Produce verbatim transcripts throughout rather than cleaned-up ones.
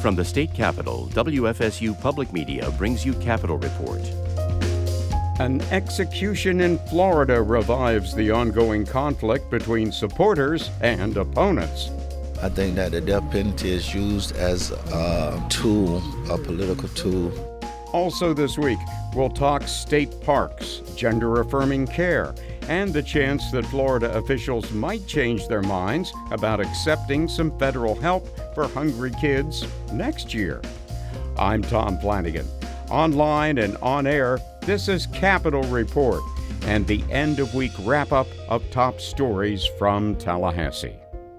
From the state capitol, W F S U Public Media brings you Capitol Report. An execution in Florida revives the ongoing conflict between supporters and opponents. I think that the death penalty is used as a tool, a political tool. Also this week, we'll talk state parks, gender-affirming care, and the chance that Florida officials might change their minds about accepting some federal help for hungry kids next year. I'm Tom Flanagan. Online and on air, this is Capitol Report and the end-of-week wrap-up of top stories from Tallahassee.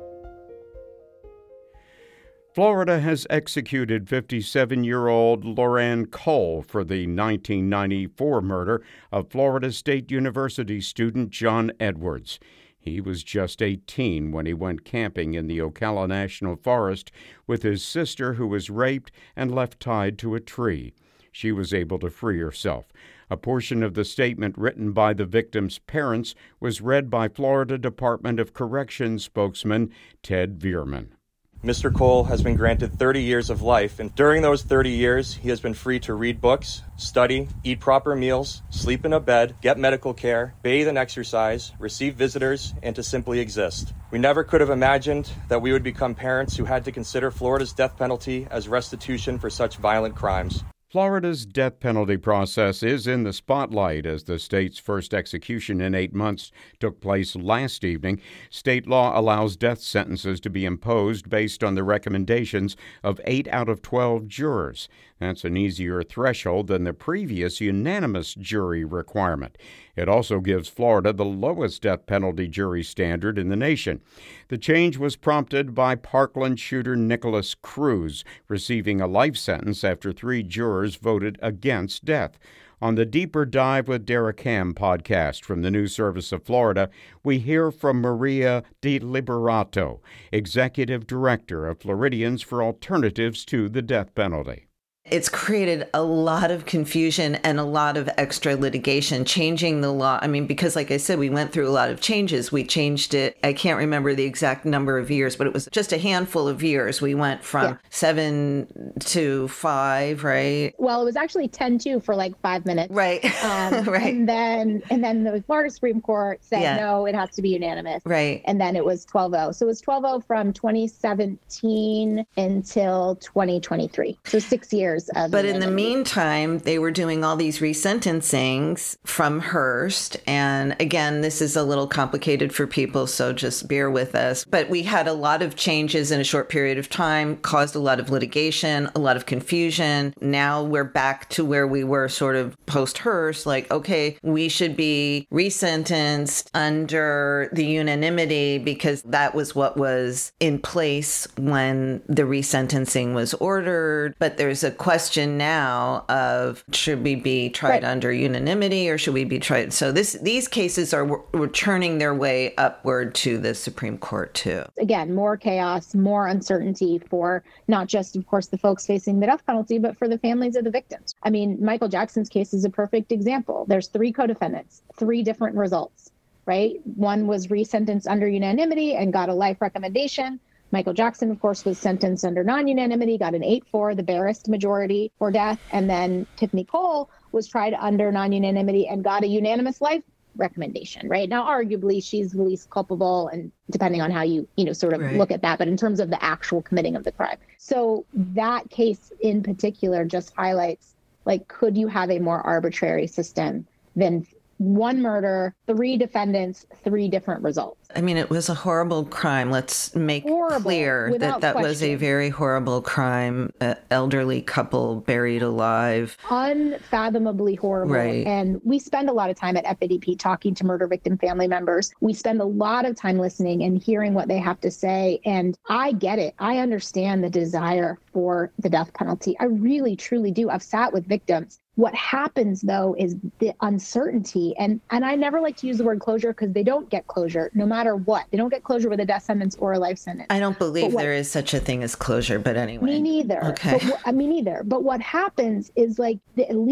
Florida has executed fifty-seven-year-old Loran Cole for the nineteen ninety-four murder of Florida State University student John Edwards. He was just eighteen when he went camping in the Ocala National Forest with his sister, who was raped and left tied to a tree. She was able to free herself. A portion of the statement written by the victim's parents was read by Florida Department of Corrections spokesman Ted Veerman. Mister Cole has been granted thirty years of life, and during those thirty years, he has been free to read books, study, eat proper meals, sleep in a bed, get medical care, bathe and exercise, receive visitors, and to simply exist. We never could have imagined that we would become parents who had to consider Florida's death penalty as restitution for such violent crimes. Florida's death penalty process is in the spotlight as the state's first execution in eight months took place last evening. State law allows death sentences to be imposed based on the recommendations of eight out of twelve jurors. That's an easier threshold than the previous unanimous jury requirement. It also gives Florida the lowest death penalty jury standard in the nation. The change was prompted by Parkland shooter Nicholas Cruz receiving a life sentence after three jurors voted against death. On the Deeper Dive with Derek Ham podcast from the News Service of Florida, we hear from Maria DeLiberato, Executive Director of Floridians for Alternatives to the Death Penalty. It's created a lot of confusion and a lot of extra litigation, changing the law. I mean, because like I said, we went through a lot of changes. We changed it. I can't remember the exact number of years, but it was just a handful of years. We went from yeah. seven to five, right? Well, it was actually ten two for like five minutes. Right. Um, right. And then and then the Florida Supreme Court said, yeah. no, it has to be unanimous. Right. And then it was twelve oh. So it was twelve oh from twenty seventeen until twenty twenty-three. So six years. But in the meantime, they were doing all these resentencings from Hearst. And again, this is a little complicated for people, so just bear with us. But we had a lot of changes in a short period of time, caused a lot of litigation, a lot of confusion. Now we're back to where we were sort of post-Hearst, like, okay, we should be resentenced under the unanimity because that was what was in place when the resentencing was ordered. But there's a question now of should we be tried right. under unanimity or should we be tried? So this these cases are were churning their way upward to the Supreme Court too. Again, more chaos, more uncertainty for not just, of course, the folks facing the death penalty, but for the families of the victims. I mean, Michael Jackson's case is a perfect example. There's three co-defendants, three different results, right? One was resentenced under unanimity and got a life recommendation. Michael Jackson, of course, was sentenced under non-unanimity, got an eight four, the barest majority for death. And then Tiffany Cole was tried under non-unanimity and got a unanimous life recommendation, right? Now, arguably, she's the least culpable, and depending on how you, you know, sort of right. look at that, but in terms of the actual committing of the crime. So that case in particular just highlights, like, could you have a more arbitrary system than one murder, three defendants, three different results? I mean, it was a horrible crime. Let's make horrible, clear that that question. was a very horrible crime. An elderly couple buried alive. Unfathomably horrible. Right. And we spend a lot of time at F A D P talking to murder victim family members. We spend a lot of time listening and hearing what they have to say. And I get it. I understand the desire for the death penalty. I really, truly do. I've sat with victims. What happens, though, is the uncertainty. And and I never like to use the word closure because they don't get closure no matter what. They don't get closure with a death sentence or a life sentence. I don't believe what, there is such a thing as closure, but anyway. Me neither. Okay. But, I mean, neither. But what happens is, like, the, at least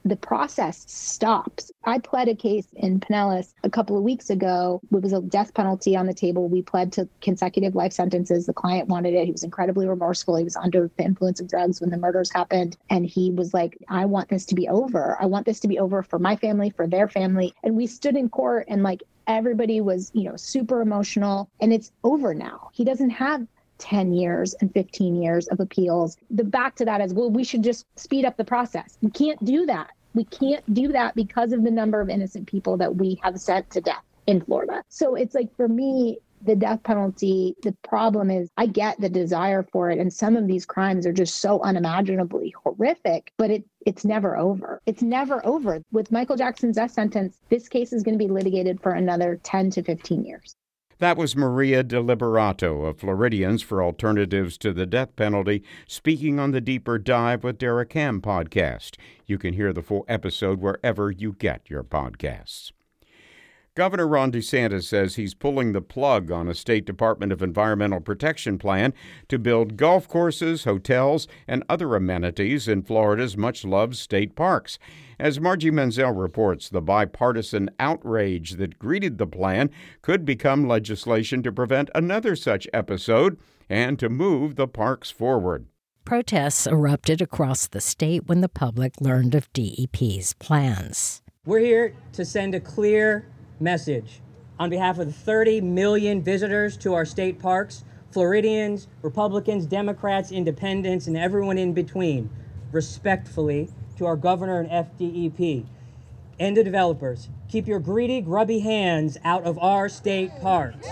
the process stops. I pled a case in Pinellas a couple of weeks ago. It was a death penalty on the table. We pled to consecutive life sentences. The client wanted it. He was incredibly remorseful. He was under the influence of drugs when the murders happened. And he was like, I want this to be over. I want this to be over for my family, for their family. And we stood in court and like everybody was, you know, super emotional, and it's over now. He doesn't have ten years and fifteen years of appeals. The back to that is, well, we should just speed up the process. We can't do that. We can't do that because of the number of innocent people that we have sent to death in Florida. So it's like, for me, the death penalty, the problem is I get the desire for it. And some of these crimes are just so unimaginably horrific, but it it's never over. It's never over. With Michael Jackson's death sentence, this case is going to be litigated for another ten to fifteen years. That was Maria DeLiberato of Floridians for Alternatives to the Death Penalty, speaking on the Deeper Dive with Derek Ham podcast. You can hear the full episode wherever you get your podcasts. Governor Ron DeSantis says he's pulling the plug on a State Department of Environmental Protection plan to build golf courses, hotels, and other amenities in Florida's much-loved state parks. As Margie Menzel reports, the bipartisan outrage that greeted the plan could become legislation to prevent another such episode and to move the parks forward. Protests erupted across the state when the public learned of D E P's plans. We're here to send a clear message on behalf of the thirty million visitors to our state parks, Floridians, Republicans, Democrats, Independents, and everyone in between, respectfully, to our governor and F D E P and the developers. Keep your greedy, grubby hands out of our state parks.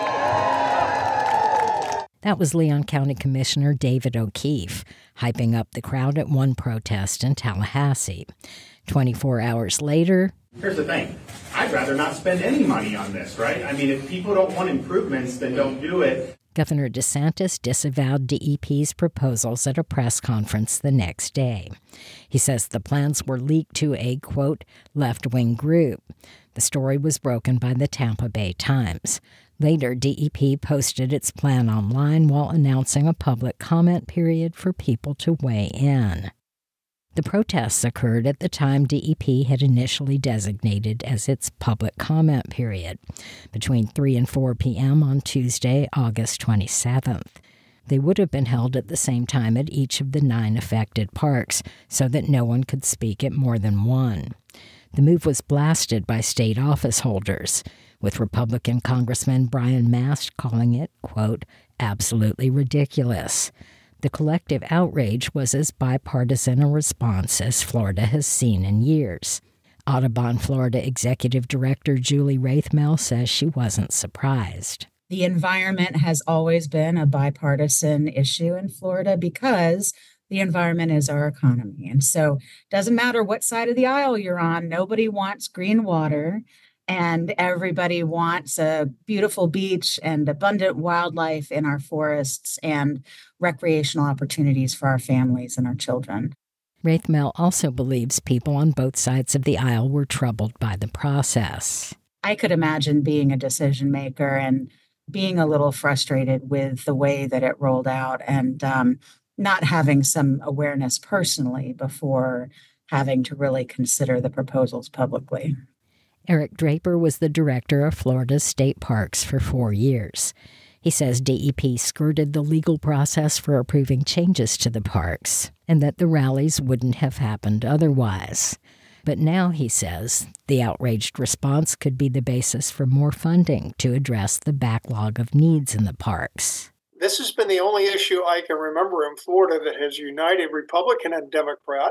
That was Leon County Commissioner David O'Keefe, hyping up the crowd at one protest in Tallahassee. twenty-four hours later... Here's the thing. I'd rather not spend any money on this, right? I mean, if people don't want improvements, then don't do it. Governor DeSantis disavowed D E P's proposals at a press conference the next day. He says the plans were leaked to a, quote, left-wing group. The story was broken by the Tampa Bay Times. Later, D E P posted its plan online while announcing a public comment period for people to weigh in. The protests occurred at the time D E P had initially designated as its public comment period, between three and four p.m. on Tuesday, August twenty-seventh. They would have been held at the same time at each of the nine affected parks, so that no one could speak at more than one. The move was blasted by state office holders, with Republican Congressman Brian Mast calling it, quote, absolutely ridiculous. The collective outrage was as bipartisan a response as Florida has seen in years. Audubon, Florida Executive Director Julie Raithmel says she wasn't surprised. The environment has always been a bipartisan issue in Florida because the environment is our economy. And so it doesn't matter what side of the aisle you're on, nobody wants green water. And everybody wants a beautiful beach and abundant wildlife in our forests and recreational opportunities for our families and our children. Raithmel also believes people on both sides of the aisle were troubled by the process. I could imagine being a decision maker and being a little frustrated with the way that it rolled out and um, not having some awareness personally before having to really consider the proposals publicly. Eric Draper was the director of Florida's state parks for four years. He says D E P skirted the legal process for approving changes to the parks and that the rallies wouldn't have happened otherwise. But now, he says, the outraged response could be the basis for more funding to address the backlog of needs in the parks. This has been the only issue I can remember in Florida that has united Republican and Democrat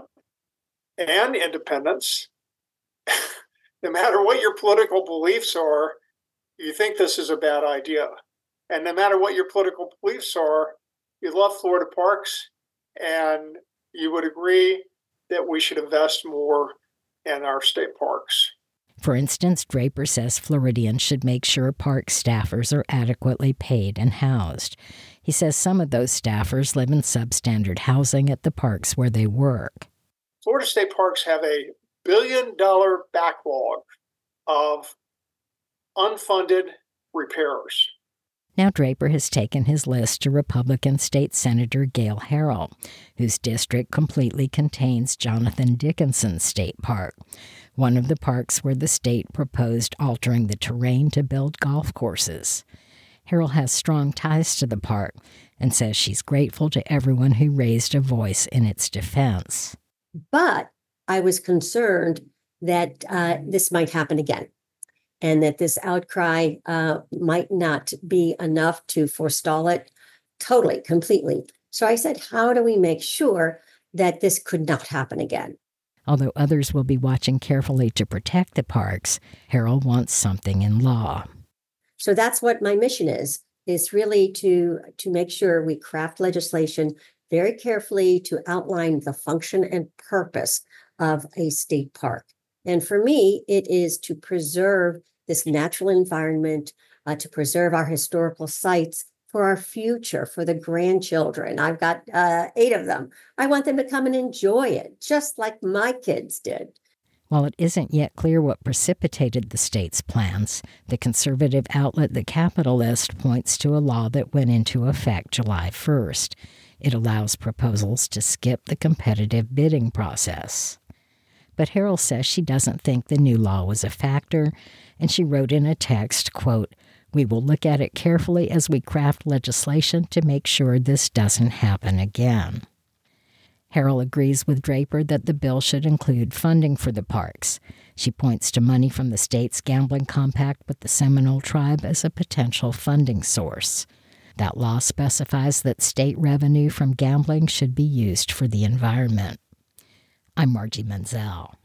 and independents. No matter what your political beliefs are, you think this is a bad idea. And no matter what your political beliefs are, you love Florida parks, and you would agree that we should invest more in our state parks. For instance, Draper says Floridians should make sure park staffers are adequately paid and housed. He says some of those staffers live in substandard housing at the parks where they work. Florida state parks have a billion-dollar backlog of unfunded repairs. Now Draper has taken his list to Republican State Senator Gail Harrell, whose district completely contains Jonathan Dickinson State Park, one of the parks where the state proposed altering the terrain to build golf courses. Harrell has strong ties to the park and says she's grateful to everyone who raised a voice in its defense. But I was concerned that uh, this might happen again, and that this outcry uh, might not be enough to forestall it totally, completely. So I said, how do we make sure that this could not happen again? Although others will be watching carefully to protect the parks, Harrell wants something in law. So that's what my mission is, is really to, to make sure we craft legislation very carefully to outline the function and purpose of a state park. And for me, it is to preserve this natural environment, uh, to preserve our historical sites for our future, for the grandchildren. I've got uh, eight of them. I want them to come and enjoy it, just like my kids did. While it isn't yet clear what precipitated the state's plans, the conservative outlet The Capitalist points to a law that went into effect July first. It allows proposals to skip the competitive bidding process. But Harrell says she doesn't think the new law was a factor, and she wrote in a text, quote, "We will look at it carefully as we craft legislation to make sure this doesn't happen again." Harrell agrees with Draper that the bill should include funding for the parks. She points to money from the state's gambling compact with the Seminole Tribe as a potential funding source. That law specifies that state revenue from gambling should be used for the environment. I'm Margie Menzel.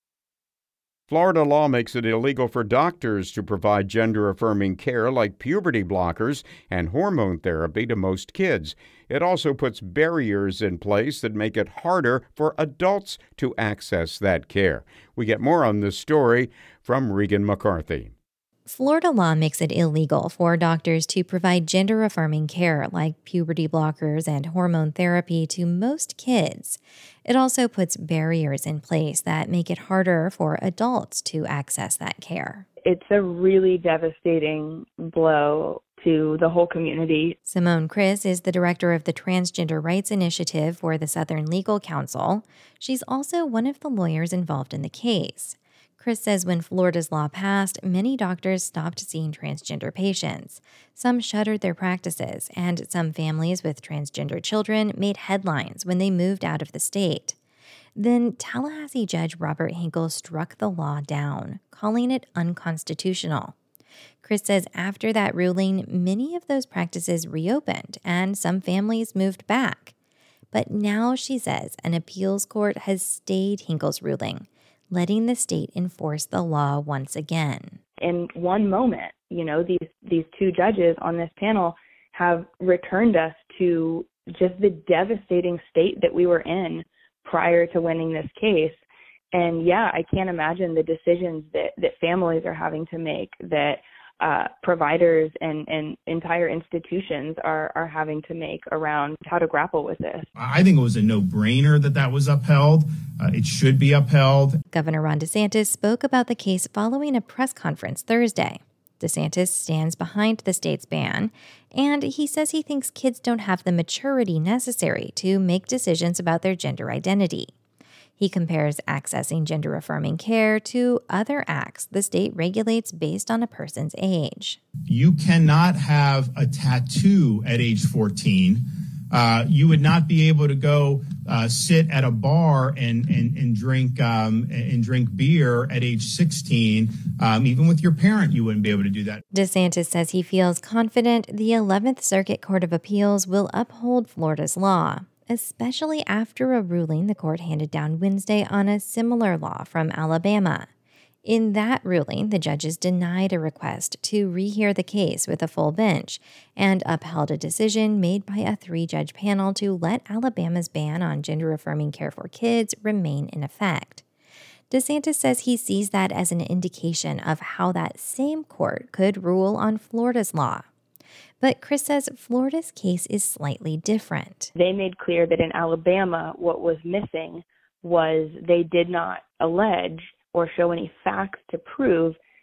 Florida law makes it illegal for doctors to provide gender-affirming care like puberty blockers and hormone therapy to most kids. It also puts barriers in place that make it harder for adults to access that care. We get more on this story from Regan McCarthy. Florida law makes it illegal for doctors to provide gender-affirming care like puberty blockers and hormone therapy to most kids. It also puts barriers in place that make it harder for adults to access that care. It's a really devastating blow to the whole community. Simone Chris is the director of the Transgender Rights Initiative for the Southern Legal Council. She's also one of the lawyers involved in the case. Chris says when Florida's law passed, many doctors stopped seeing transgender patients. Some shuttered their practices, and some families with transgender children made headlines when they moved out of the state. Then Tallahassee Judge Robert Hinkle struck the law down, calling it unconstitutional. Chris says after that ruling, many of those practices reopened, and some families moved back. But now, she says, an appeals court has stayed Hinkle's ruling, letting the state enforce the law once again. In one moment, you know, these these two judges on this panel have returned us to just the devastating state that we were in prior to winning this case. And yeah, I can't imagine the decisions that, that families are having to make, that uh, providers and, and entire institutions are, are having to make around how to grapple with this. I think it was a no-brainer that that was upheld. Uh, it should be upheld. Governor Ron DeSantis spoke about the case following a press conference Thursday. DeSantis stands behind the state's ban, and he says he thinks kids don't have the maturity necessary to make decisions about their gender identity. He compares accessing gender-affirming care to other acts the state regulates based on a person's age. You cannot have a tattoo at age fourteen. Uh, you would not be able to go uh, sit at a bar and and, and drink um, and drink beer at age sixteen. Um, even with your parent, you wouldn't be able to do that. DeSantis says he feels confident the eleventh Circuit Court of Appeals will uphold Florida's law, especially after a ruling the court handed down Wednesday on a similar law from Alabama. In that ruling, the judges denied a request to rehear the case with a full bench and upheld a decision made by a three-judge panel to let Alabama's ban on gender-affirming care for kids remain in effect. DeSantis says he sees that as an indication of how that same court could rule on Florida's law. But Chris says Florida's case is slightly different. They made clear that in Alabama, what was missing was they did not allege or show any facts to prove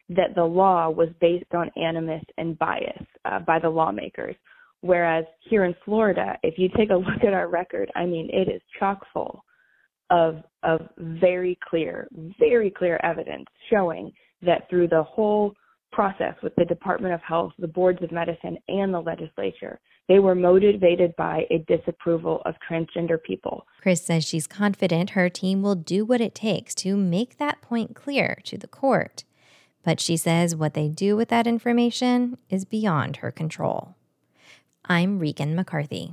that the law was based on animus and bias uh, by the lawmakers. Whereas here in Florida, if you take a look at our record, I mean, it is chock full of of very clear, very clear evidence showing that through the whole process with the Department of Health, the boards of medicine, and the legislature, they were motivated by a disapproval of transgender people. Chris says she's confident her team will do what it takes to make that point clear to the court. But she says what they do with that information is beyond her control. I'm Regan McCarthy.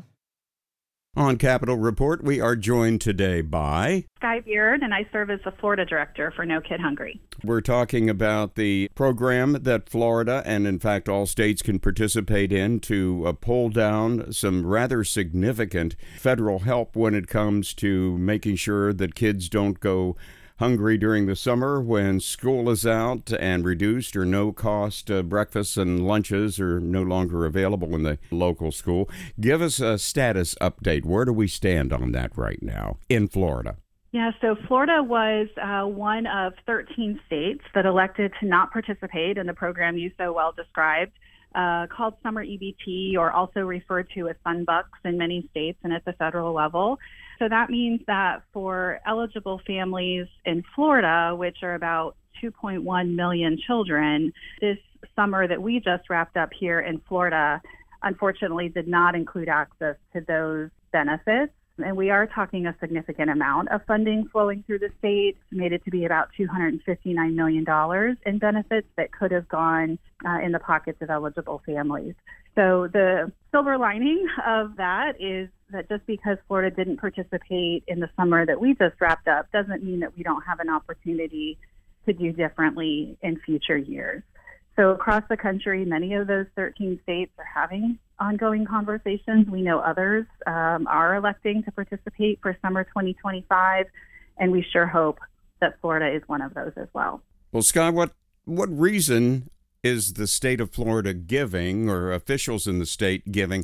On Capitol Report, we are joined today by Skye Beard, and I serve as the Florida director for No Kid Hungry. We're talking about the program that Florida and, in fact, all states can participate in to uh, pull down some rather significant federal help when it comes to making sure that kids don't go hungry during the summer when school is out, and reduced or no cost uh, breakfasts and lunches are no longer available in the local school. Give us a status update. Where do we stand on that right now in Florida? Yeah, so Florida was uh, one of thirteen states that elected to not participate in the program you so well described, uh, called Summer E B T, or also referred to as Sunbucks in many states and at the federal level. So that means that for eligible families in Florida, which are about two point one million children, this summer that we just wrapped up here in Florida, unfortunately, did not include access to those benefits. And we are talking a significant amount of funding flowing through the state, estimated to be about two hundred fifty-nine million dollars in benefits that could have gone uh, in the pockets of eligible families. So the silver lining of that is that just because Florida didn't participate in the summer that we just wrapped up doesn't mean that we don't have an opportunity to do differently in future years. So across the country, many of those thirteen states are having ongoing conversations. We know others um, are electing to participate for summer twenty twenty-five, and we sure hope that Florida is one of those as well. Well, Skye, what, what reason is the state of Florida giving, or officials in the state giving,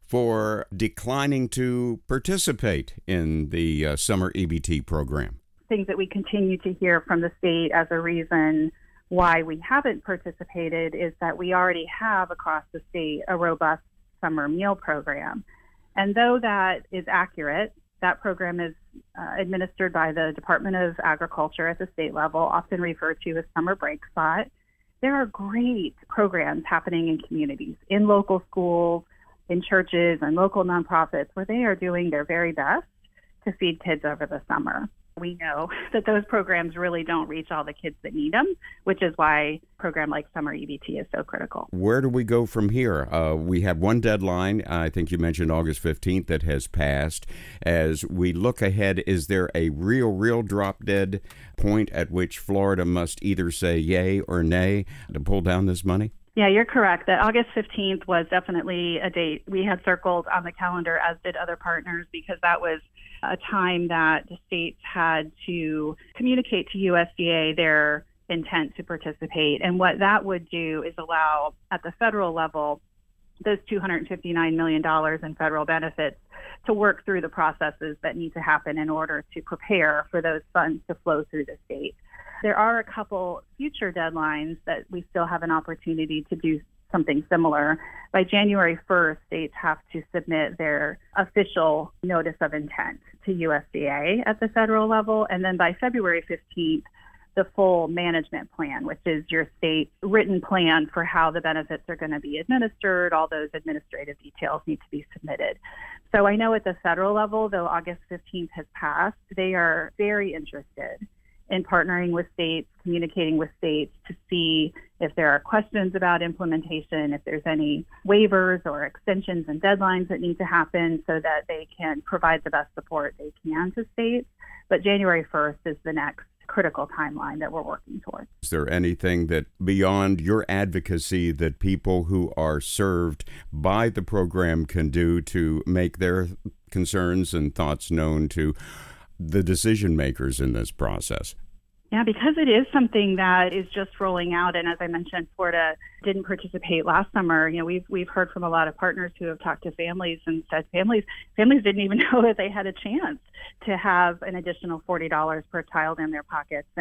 for declining to participate in the uh, Summer E B T program? Things that we continue to hear from the state as a reason why we haven't participated is that we already have across the state a robust summer meal program. And though that is accurate, that program is uh, administered by the Department of Agriculture at the state level, often referred to as Summer Break Spot. There are great programs happening in communities, in local schools, in churches, and local nonprofits where they are doing their very best to feed kids over the summer. We know that those programs really don't reach all the kids that need them, which is why a program like Summer E B T is so critical. Where do we go from here? Uh, we have one deadline, I think you mentioned August fifteenth, that has passed. As we look ahead, is there a real, real drop-dead point at which Florida must either say yay or nay to pull down this money? Yeah, you're correct. That August fifteenth was definitely a date we had circled on the calendar, as did other partners, because that was a time that the states had to communicate to U S D A their intent to participate. And what that would do is allow, at the federal level, those two hundred fifty-nine million dollars in federal benefits to work through the processes that need to happen in order to prepare for those funds to flow through the state. There are a couple future deadlines that we still have an opportunity to do something similar. By January first, states have to submit their official notice of intent to U S D A at the federal level. And then by February fifteenth, the full management plan, which is your state's written plan for how the benefits are going to be administered. All those administrative details need to be submitted. So I know at the federal level, though August fifteenth has passed, they are very interested in partnering with states, communicating with states to see if there are questions about implementation, if there's any waivers or extensions and deadlines that need to happen so that they can provide the best support they can to states. But January first is the next critical timeline that we're working towards. Is there anything that beyond your advocacy that people who are served by the program can do to make their concerns and thoughts known to the decision makers in this process? Yeah, because it is something that is just rolling out, and as I mentioned, Florida didn't participate last summer. You know, we've we've heard from a lot of partners who have talked to families and said families families didn't even know that they had a chance to have an additional forty dollars per child in their pockets. And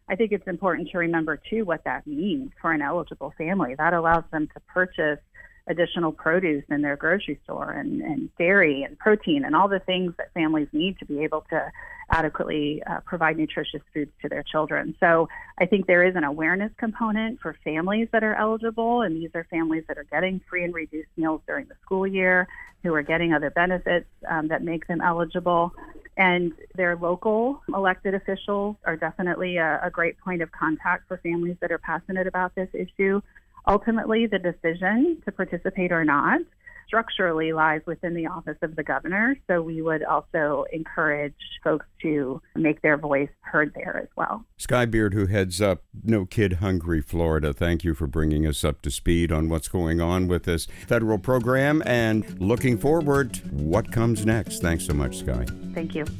I think it's important to remember, too, what that means for an eligible family. That allows them to purchase additional produce in their grocery store and, and dairy and protein and all the things that families need to be able to adequately uh, provide nutritious foods to their children. So I think there is an awareness component for families that are eligible, and these are families that are getting free and reduced meals during the school year, who are getting other benefits um, that make them eligible. And their local elected officials are definitely a, a great point of contact for families that are passionate about this issue. Ultimately, the decision to participate or not structurally lies within the office of the governor. So we would also encourage folks to make their voice heard there as well. Skye Beard, who heads up No Kid Hungry Florida, thank you for bringing us up to speed on what's going on with this federal program and looking forward to what comes next. Thanks so much, Skye. Thank you.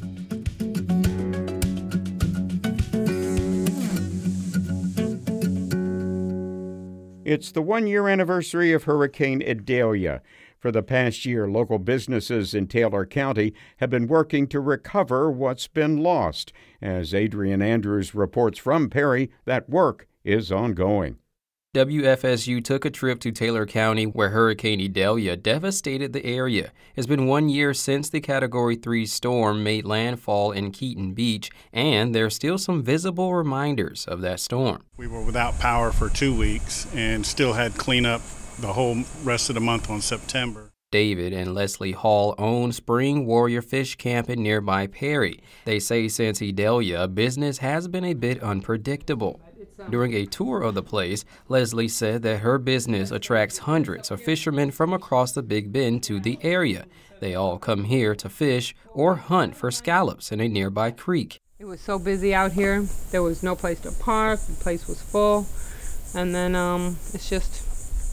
It's the one-year anniversary of Hurricane Idalia. For the past year, local businesses in Taylor County have been working to recover what's been lost. As Adrian Andrews reports from Perry, that work is ongoing. W F S U took a trip to Taylor County where Hurricane Idalia devastated the area. It's been one year since the Category three storm made landfall in Keaton Beach, and there are still some visible reminders of that storm. We were without power for two weeks and still had cleanup the whole rest of the month on September. David and Leslie Hall own Spring Warrior Fish Camp in nearby Perry. They say since Idalia, business has been a bit unpredictable. During a tour of the place, Leslie said that her business attracts hundreds of fishermen from across the Big Bend to the area. They all come here to fish or hunt for scallops in a nearby creek. It was so busy out here. There was no place to park. The place was full. And then um, it's just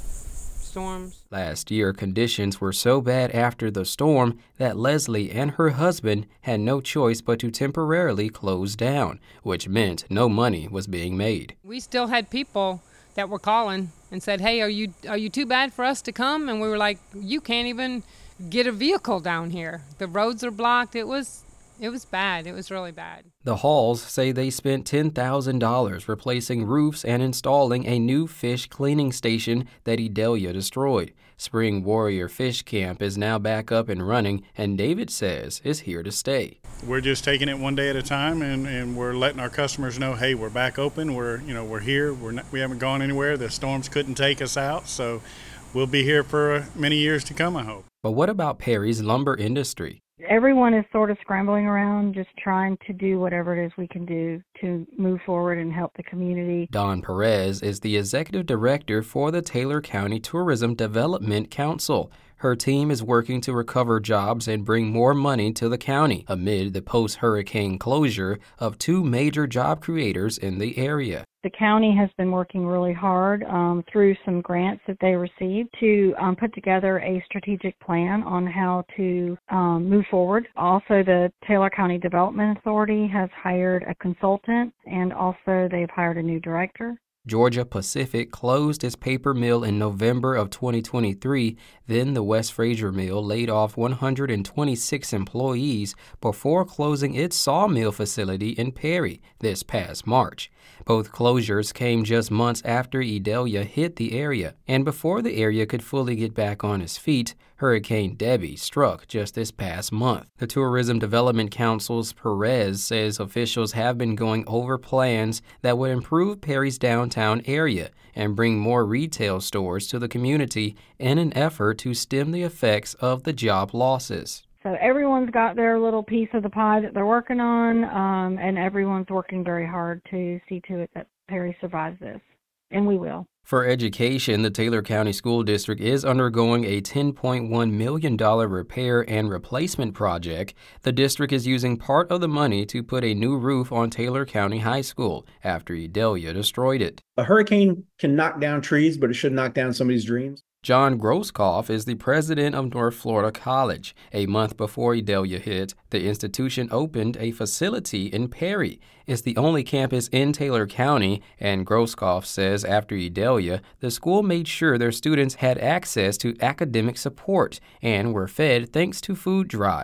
storms. Last year, conditions were so bad after the storm that Leslie and her husband had no choice but to temporarily close down, which meant no money was being made. We still had people that were calling and said, hey, are you are you too bad for us to come? And we were like, you can't even get a vehicle down here. The roads are blocked. It was It was bad. It was really bad. The Halls say they spent ten thousand dollars replacing roofs and installing a new fish cleaning station that Idalia destroyed. Spring Warrior Fish Camp is now back up and running, and David says is here to stay. We're just taking it one day at a time, and, and we're letting our customers know, hey, we're back open. We're you know we're here. We're not, we haven't gone anywhere. The storms couldn't take us out, so we'll be here for many years to come, I hope. But what about Perry's lumber industry? Everyone is sort of scrambling around, just trying to do whatever it is we can do to move forward and help the community. Dawn Perez is the executive director for the Taylor County Tourism Development Council. Her team is working to recover jobs and bring more money to the county amid the post-hurricane closure of two major job creators in the area. The county has been working really hard um, through some grants that they received to um, put together a strategic plan on how to um, move forward. Also, the Taylor County Development Authority has hired a consultant, and also they've hired a new director. Georgia Pacific closed its paper mill in November of twenty twenty-three. Then the West Fraser Mill laid off one hundred twenty-six employees before closing its sawmill facility in Perry this past March. Both closures came just months after Idalia hit the area, and before the area could fully get back on its feet, Hurricane Debby struck just this past month. The Tourism Development Council's Perez says officials have been going over plans that would improve Perry's downtown area and bring more retail stores to the community in an effort to stem the effects of the job losses. So everyone's got their little piece of the pie that they're working on, um, and everyone's working very hard to see to it that Perry survives this, and we will. For education, the Taylor County School District is undergoing a ten point one million dollars repair and replacement project. The district is using part of the money to put a new roof on Taylor County High School after Idalia destroyed it. A hurricane can knock down trees, but it should knock down somebody's dreams. John Grosskopf is the president of North Florida College. A month before Idalia hit, the institution opened a facility in Perry. It's the only campus in Taylor County, and Grosskopf says after Idalia, the school made sure their students had access to academic support and were fed thanks to food drives.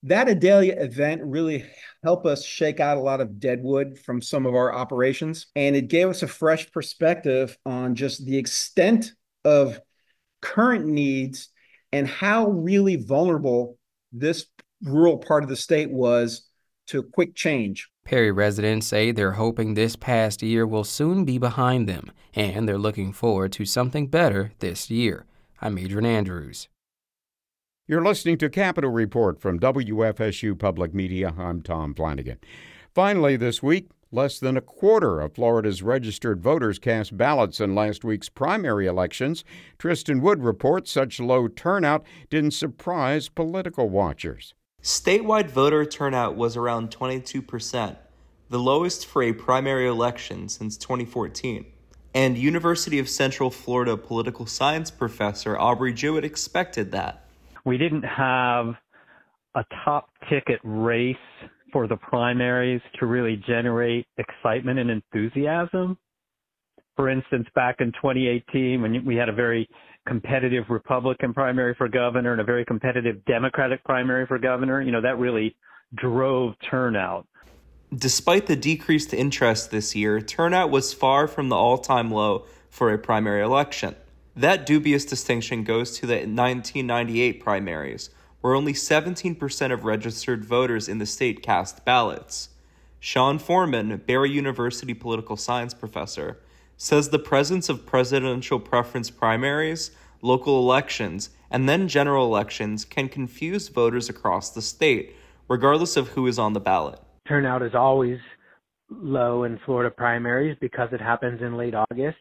that Adelia event really helped us shake out a lot of deadwood from some of our operations. And it gave us a fresh perspective on just the extent of current needs and how really vulnerable this rural part of the state was to quick change. Perry residents say they're hoping this past year will soon be behind them, and they're looking forward to something better this year. I'm Adrian Andrews. You're listening to Capitol Report from W F S U Public Media. I'm Tom Flanagan. Finally this week, less than a quarter of Florida's registered voters cast ballots in last week's primary elections. Tristan Wood reports such low turnout didn't surprise political watchers. Statewide voter turnout was around twenty-two percent, the lowest for a primary election since twenty fourteen. And University of Central Florida political science professor Aubrey Jewett expected that. We didn't have a top ticket race for the primaries to really generate excitement and enthusiasm. For instance, back in twenty eighteen, when we had a very competitive Republican primary for governor and a very competitive Democratic primary for governor, you know, that really drove turnout. Despite the decreased interest this year, turnout was far from the all-time low for a primary election. That dubious distinction goes to the nineteen ninety-eight primaries, where only seventeen percent of registered voters in the state cast ballots. Sean Foreman, Barry University political science professor, says the presence of presidential preference primaries, local elections, and then general elections can confuse voters across the state, regardless of who is on the ballot. Turnout is always low in Florida primaries because it happens in late August.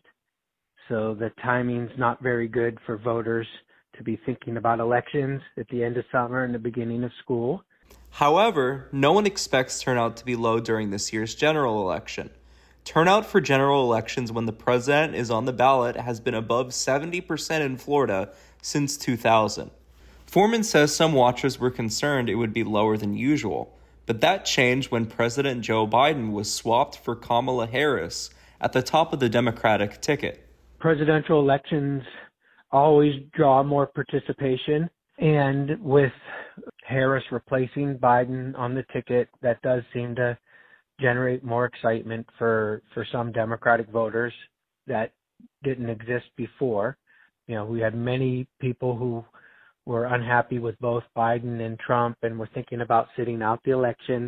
So the timing's not very good for voters to be thinking about elections at the end of summer and the beginning of school. However, no one expects turnout to be low during this year's general election. Turnout for general elections when the president is on the ballot has been above seventy percent in Florida since two thousand. Foreman says some watchers were concerned it would be lower than usual, but that changed when President Joe Biden was swapped for Kamala Harris at the top of the Democratic ticket. Presidential elections always draw more participation, and with Harris replacing Biden on the ticket, that does seem to generate more excitement for, for some Democratic voters that didn't exist before. You know, we had many people who were unhappy with both Biden and Trump and were thinking about sitting out the election.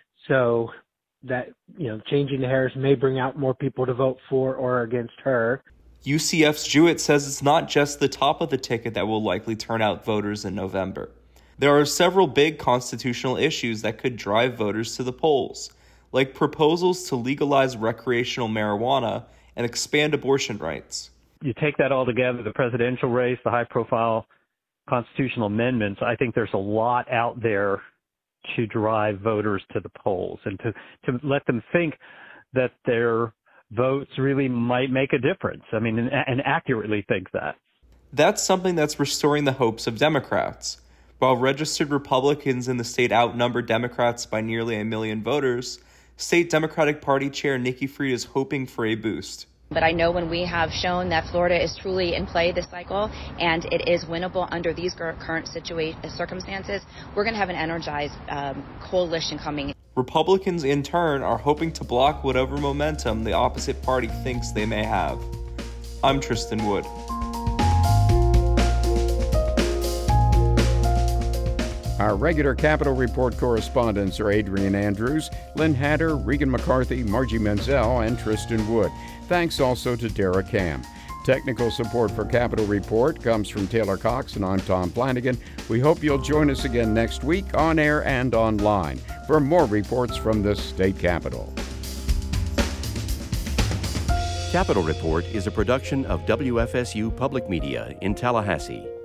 So that, you know, changing to Harris may bring out more people to vote for or against her. U C F's Jewett says it's not just the top of the ticket that will likely turn out voters in November. There are several big constitutional issues that could drive voters to the polls, like proposals to legalize recreational marijuana and expand abortion rights. You take that all together, the presidential race, the high-profile constitutional amendments, I think there's a lot out there to drive voters to the polls and to, to let them think that their votes really might make a difference. I mean, and, and accurately think that. That's something that's restoring the hopes of Democrats. While registered Republicans in the state outnumber Democrats by nearly a million voters, State Democratic Party Chair Nikki Fried is hoping for a boost. But I know when we have shown that Florida is truly in play this cycle and it is winnable under these current situation, circumstances, we're going to have an energized um, coalition coming. Republicans, in turn, are hoping to block whatever momentum the opposite party thinks they may have. I'm Tristan Wood. Our regular Capitol Report correspondents are Adrian Andrews, Lynn Hatter, Regan McCarthy, Margie Menzel, and Tristan Wood. Thanks also to Dara Kam. Technical support for Capitol Report comes from Taylor Cox, and I'm Tom Flanagan. We hope you'll join us again next week on air and online for more reports from the state capitol. Capitol Report is a production of W F S U Public Media in Tallahassee.